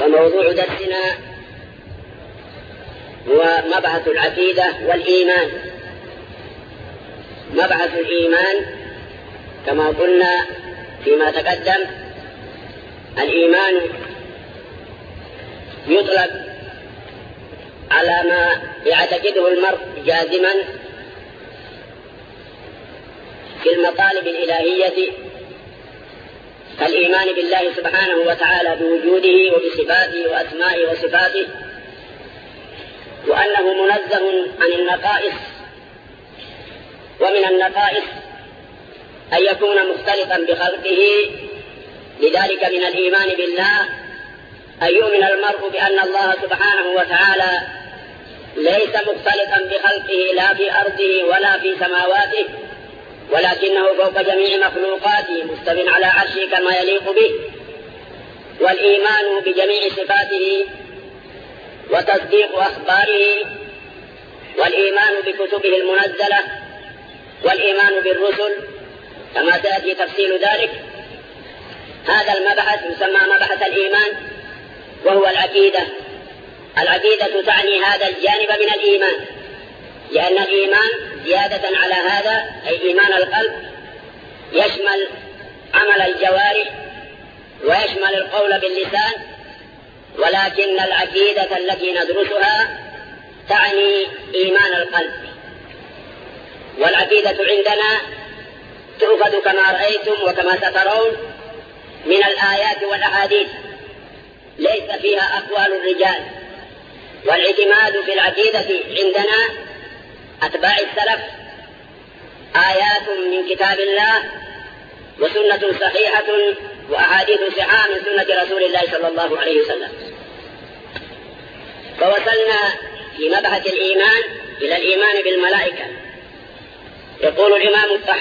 وموضوع درسنا هو مبحث العقيدة والإيمان. مبحث الإيمان كما قلنا فيما تقدم، الإيمان يطلق على ما يعتقده المرء جازما في المطالب الإلهية كالإيمان بالله سبحانه وتعالى بوجوده وبصفاته وأسمائه وصفاته، وأنه منزه عن النقائص، ومن النقائص أن يكون مختلطا بخلقه. لذلك من الإيمان بالله أن يؤمن المرء بأن الله سبحانه وتعالى ليس مختلطا بخلقه لا في أرضه ولا في سماواته، ولكنه فوق جميع مخلوقاته مستو على عرشه كما يليق به. والإيمان بجميع صفاته وتصديق أخباره، والإيمان بكتبه المنزلة، والإيمان بالرسل كما سيأتي تفصيل ذلك. هذا المبحث يسمى مبحث الإيمان، وهو العقيدة. العقيدة تعني هذا الجانب من الإيمان، لأن الإيمان زيادة على هذا أي إيمان القلب يشمل عمل الجوارح ويشمل القول باللسان، ولكن العقيدة التي ندرسها تعني إيمان القلب. والعقيدة عندنا تؤخذ كما رأيتم وكما سترون من الآيات والأحاديث، ليس فيها أقوال الرجال. والاعتماد في العقيدة عندنا أتباع السلف آيات من كتاب الله وسنة صحيحة وأحاديث صحاح من سنة رسول الله صلى الله عليه وسلم. فوصلنا في مبحث الإيمان إلى الإيمان بالملائكة. يقول الإمام الطحاوي